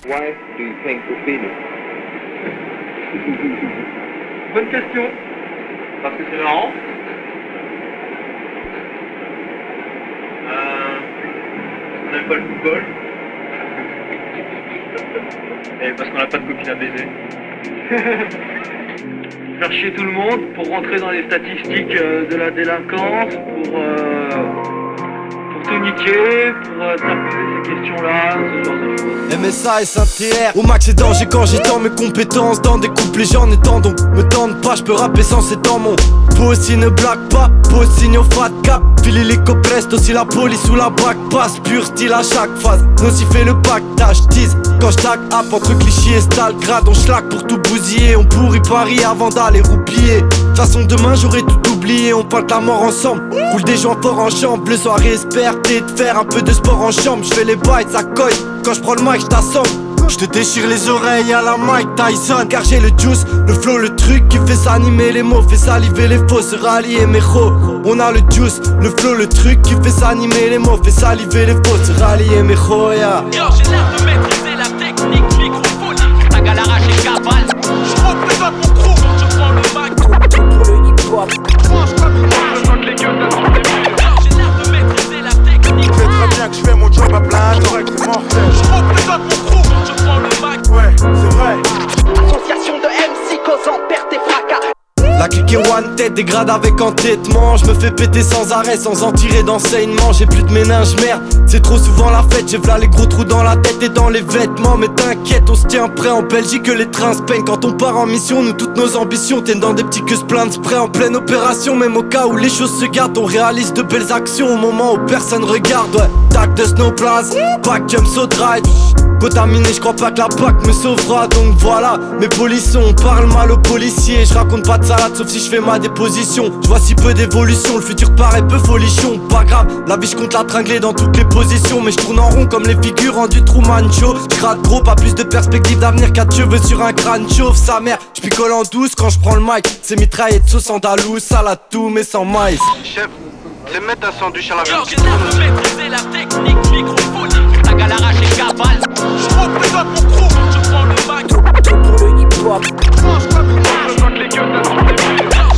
Why do you paint graffiti? Bonne question. Parce que c'est marrant. On n'aime pas le football. Et parce qu'on n'a pas de copine à baiser. Faire chier tout le monde pour rentrer dans les statistiques de la délinquance, pour tout niquer, pour te poser ces questions-là, ce genre de choses. MSA et Saint-TR, au max c'est danger quand j'étends mes compétences dans des couples, les gens n'étendent, me tendent pas, j'peux rapper sans c'est dans mon Pussy ne blague pas, pussy au fat cap. File l'hélico presto si la police ou la bac passe. Pur style à chaque phase, nocif fait le pactage. Tease quand j'tag up entre Clichy et Stalingrad. On schlack pour tout bousiller, on pourrit Paris avant d'aller roupiller. De façon demain j'aurais tout oublié, on parle de la mort ensemble. Roule des gens forts en chambre, le soir esperté de faire un peu de sport en chambre. J'fais les bails, ça coille, quand j'prends le mic j't'assomme. Je te déchire les oreilles à la Mike Tyson. Car j'ai le juice, le flow, le truc qui fait s'animer les mots, fait saliver les faux, se rallier mes ros. On a le juice, le flow, le truc qui fait s'animer les mots, fait saliver les faux, se rallier mes ros, yeah. Yo, j'ai l'air de maîtriser la technique microphonique. Ta gueule arrachée cavale. J'représente mon crew quand je prends le mic. Tout pour le hip-hop. Mange comme une marche, je les gueules d'un son débile. Yo, j'ai l'air de maîtriser la technique. Tu sais très bien que je fais mon job à plein temps et que c'est mortel. J'représente mon crew quand je prends le mic. Ouais, c'est vrai. Association de MC causant perte et fracas. La clique est one tête, dégrade avec entêtement. Je me fais péter sans arrêt, sans en tirer d'enseignement. J'ai plus de méninge, merde, c'est trop souvent la fête. J'ai v'là les gros trous dans la tête et dans les vêtements. Mais t'inquiète, on se tient prêt en Belgique que les trains se peignent. Quand on part en mission, nous toutes nos ambitions tiennent dans des petits queues plein de spray. En pleine opération, même au cas où les choses se gardent. On réalise de belles actions au moment où personne regarde. Ouais, tac de snowplace, back jump so drive. Contaminé, je crois pas que la PAC me sauvera. Donc voilà, mes polissons, on parle mal aux policiers. Je raconte pas de salade sauf si je fais ma déposition. Je vois si peu d'évolution, le futur paraît peu folichon. Pas grave, la vie je compte la tringler dans toutes les positions. Mais je tourne en rond comme les figurants du Truman Show. Je gratte gros, pas plus de perspective d'avenir qu'à cheveux sur un crâne chauve. Sa mère, je picole en douce quand je prends le mic. C'est mitraillé de sauce andalouse, salade tout mais sans maïs. Chef, c'est mettre un sandwich à la Yo, j'ai l'air de maîtriser la technique microphonique. Ta gueule arrachée cavale. J'représente mon crew quand je prends le mic. Tout pour le hip-hop. Mange comme une marche, je les gueules d'un son débile.